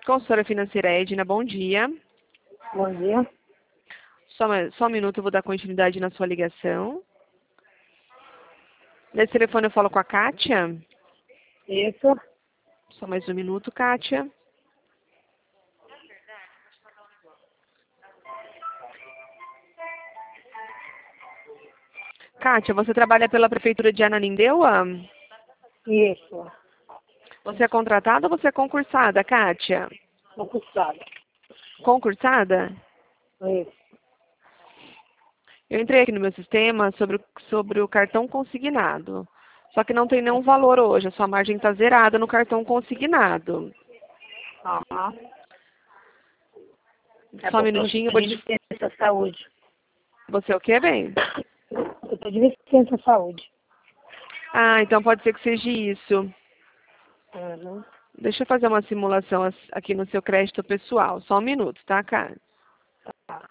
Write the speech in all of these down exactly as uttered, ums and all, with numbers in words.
Consultora financeira Edna, bom dia. Bom dia. Só, só um minuto, eu vou dar continuidade na sua ligação. Nesse telefone eu falo com a Kátia. Isso. Só mais um minuto, Kátia. Kátia, você trabalha pela Prefeitura de Ananindeua? Isso. Você é contratada ou você é concursada, Kátia? Concursada. Concursada? Isso. Eu entrei aqui no meu sistema sobre, o- sobre o cartão consignado. Só que não tem nenhum valor hoje, a sua margem está zerada no cartão consignado. Aham. É Só um porque eu minutinho, eu estou vou de te... licença saúde. Você é o quê, bem? Eu estou de licença saúde. Ah, então pode ser que seja isso. Uhum. Deixa eu fazer uma simulação as- aqui no seu crédito pessoal. Só um minuto, tá, cara? Tá.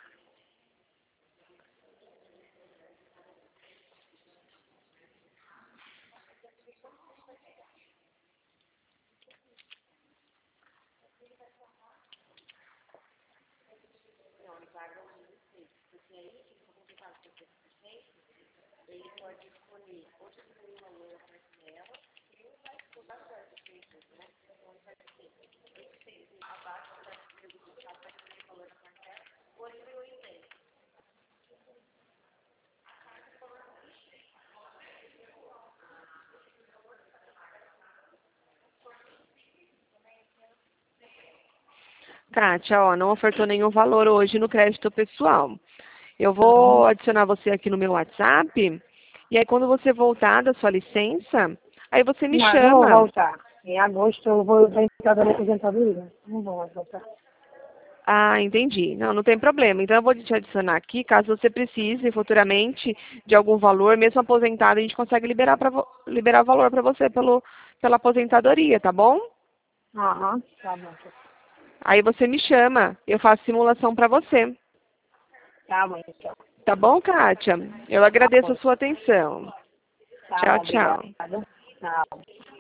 Kátia, ó, não ofertou nenhum valor hoje no crédito pessoal. Eu Uhum. vou adicionar você aqui no meu WhatsApp. E aí, quando você voltar da sua licença, aí você me Não, não vou chama. voltar. Em agosto eu vou entrar da minha aposentadoria. Não vou mais voltar. Ah, entendi. Não, não tem problema. Então, eu vou te adicionar aqui. Caso você precise futuramente de algum valor, mesmo aposentado, a gente consegue liberar, pra, vo- liberar o valor para você pelo, pela aposentadoria, tá bom? Aham. Tá bom. Aí você me chama. Eu faço simulação para você. Tá bom, então. Tá bom, Kátia? Eu Tá agradeço bom. a sua atenção. Tá Tchau, bom, tchau. obrigada. Tchau.